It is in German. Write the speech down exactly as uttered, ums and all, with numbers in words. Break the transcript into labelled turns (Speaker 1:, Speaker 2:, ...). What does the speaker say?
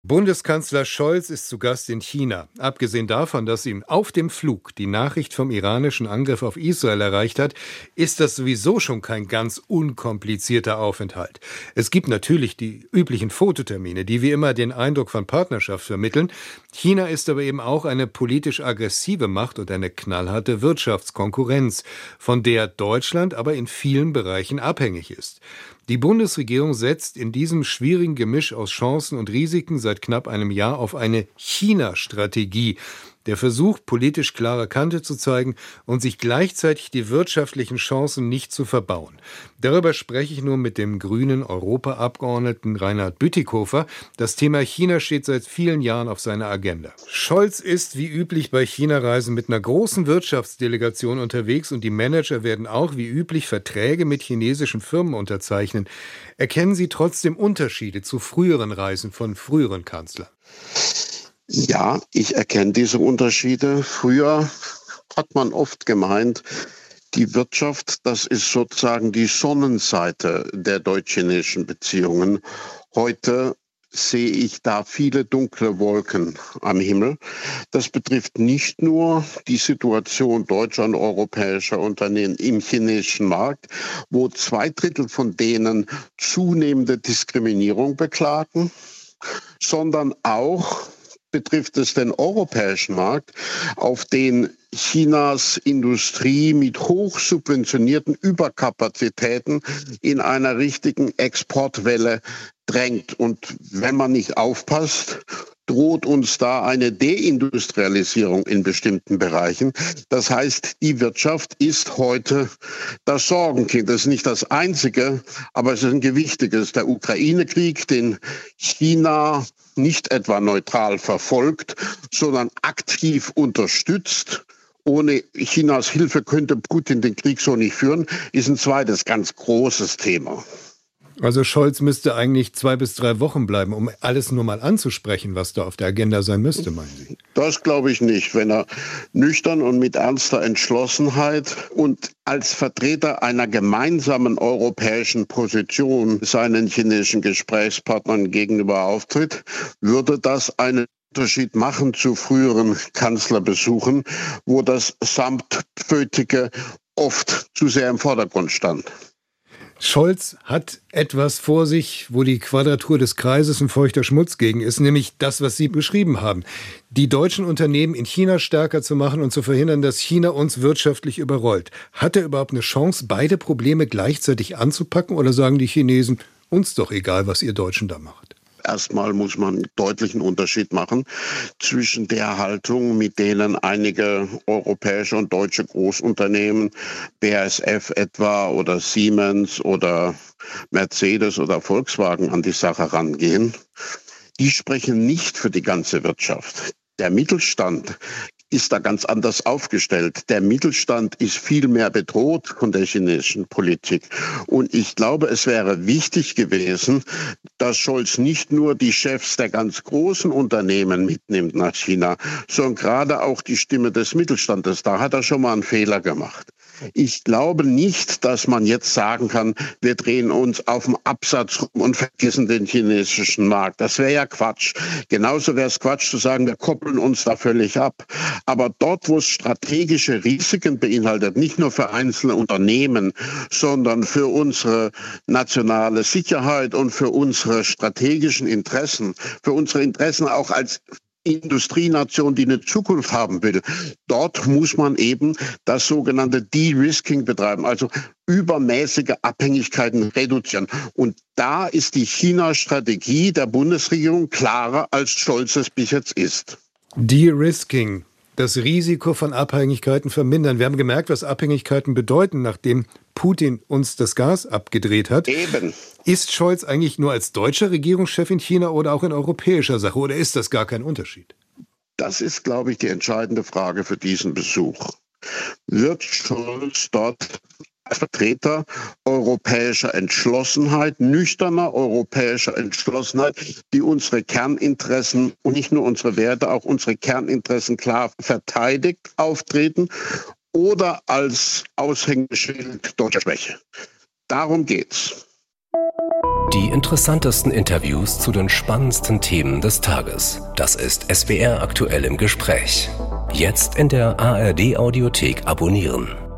Speaker 1: Bundeskanzler Scholz ist zu Gast in China. Abgesehen davon, dass ihm auf dem Flug die Nachricht vom iranischen Angriff auf Israel erreicht hat, ist das sowieso schon kein ganz unkomplizierter Aufenthalt. Es gibt natürlich die üblichen Fototermine, die wie immer den Eindruck von Partnerschaft vermitteln. China ist aber eben auch eine politisch aggressive Macht und eine knallharte Wirtschaftskonkurrenz, von der Deutschland aber in vielen Bereichen abhängig ist. Die Bundesregierung setzt in diesem schwierigen Gemisch aus Chancen und Risiken seit knapp einem Jahr auf eine China-Strategie. Der Versuch, politisch klare Kante zu zeigen und sich gleichzeitig die wirtschaftlichen Chancen nicht zu verbauen. Darüber spreche ich nun mit dem grünen Europaabgeordneten Reinhard Bütikofer. Das Thema China steht seit vielen Jahren auf seiner Agenda. Scholz ist wie üblich bei China-Reisen mit einer großen Wirtschaftsdelegation unterwegs und die Manager werden auch wie üblich Verträge mit chinesischen Firmen unterzeichnen. Erkennen Sie trotzdem Unterschiede zu früheren Reisen von früheren Kanzlern?
Speaker 2: Ja, ich erkenne diese Unterschiede. Früher hat man oft gemeint, die Wirtschaft, das ist sozusagen die Sonnenseite der deutsch-chinesischen Beziehungen. Heute sehe ich da viele dunkle Wolken am Himmel. Das betrifft nicht nur die Situation deutscher und europäischer Unternehmen im chinesischen Markt, wo zwei Drittel von denen zunehmende Diskriminierung beklagen, sondern auch betrifft es den europäischen Markt, auf den Chinas Industrie mit hoch subventionierten Überkapazitäten in einer richtigen Exportwelle drängt. Und wenn man nicht aufpasst, droht uns da eine Deindustrialisierung in bestimmten Bereichen. Das heißt, die Wirtschaft ist heute das Sorgenkind. Das ist nicht das einzige, aber es ist ein gewichtiges. Der Ukraine-Krieg, den China nicht etwa neutral verfolgt, sondern aktiv unterstützt. Ohne Chinas Hilfe könnte Putin den Krieg so nicht führen, ist ein zweites ganz großes Thema.
Speaker 1: Also Scholz müsste eigentlich zwei bis drei Wochen bleiben, um alles nur mal anzusprechen, was da auf der Agenda sein müsste, meinen Sie?
Speaker 2: Das glaube ich nicht. Wenn er nüchtern und mit ernster Entschlossenheit und als Vertreter einer gemeinsamen europäischen Position seinen chinesischen Gesprächspartnern gegenüber auftritt, würde das einen Unterschied machen zu früheren Kanzlerbesuchen, wo das Samtpfötige oft zu sehr im Vordergrund stand.
Speaker 1: Scholz hat etwas vor sich, wo die Quadratur des Kreises ein feuchter Schmutz gegen ist, nämlich das, was Sie beschrieben haben. Die deutschen Unternehmen in China stärker zu machen und zu verhindern, dass China uns wirtschaftlich überrollt. Hat er überhaupt eine Chance, beide Probleme gleichzeitig anzupacken, oder sagen die Chinesen, uns doch egal, was ihr Deutschen da macht?
Speaker 2: Erstmal muss man einen deutlichen Unterschied machen zwischen der Haltung, mit denen einige europäische und deutsche Großunternehmen, B A S F etwa oder Siemens oder Mercedes oder Volkswagen an die Sache rangehen. Die sprechen nicht für die ganze Wirtschaft. Der Mittelstand ist da ganz anders aufgestellt. Der Mittelstand ist viel mehr bedroht von der chinesischen Politik. Und ich glaube, es wäre wichtig gewesen, dass Scholz nicht nur die Chefs der ganz großen Unternehmen mitnimmt nach China, sondern gerade auch die Stimme des Mittelstandes. Da hat er schon mal einen Fehler gemacht. Ich glaube nicht, dass man jetzt sagen kann, wir drehen uns auf den Absatz rum und vergessen den chinesischen Markt. Das wäre ja Quatsch. Genauso wäre es Quatsch zu sagen, wir koppeln uns da völlig ab. Aber dort, wo es strategische Risiken beinhaltet, nicht nur für einzelne Unternehmen, sondern für unsere nationale Sicherheit und für unsere strategischen Interessen, für unsere Interessen auch als Industrienation, die eine Zukunft haben will, dort muss man eben das sogenannte De-Risking betreiben, also übermäßige Abhängigkeiten reduzieren. Und da ist die China-Strategie der Bundesregierung klarer, als Scholz es bis jetzt ist.
Speaker 1: De-Risking, das Risiko von Abhängigkeiten vermindern. Wir haben gemerkt, was Abhängigkeiten bedeuten, nachdem Putin uns das Gas abgedreht hat.
Speaker 2: Eben.
Speaker 1: Ist Scholz eigentlich nur als deutscher Regierungschef in China oder auch in europäischer Sache? Oder ist das gar kein Unterschied?
Speaker 2: Das ist, glaube ich, die entscheidende Frage für diesen Besuch. Wird Scholz dort als Vertreter europäischer Entschlossenheit, nüchterner europäischer Entschlossenheit, die unsere Kerninteressen und nicht nur unsere Werte, auch unsere Kerninteressen klar verteidigt, auftreten, oder als Aushängeschild deutscher Schwäche? Darum geht's.
Speaker 3: Die interessantesten Interviews zu den spannendsten Themen des Tages. Das ist S W R aktuell im Gespräch. Jetzt in der A R D Audiothek abonnieren.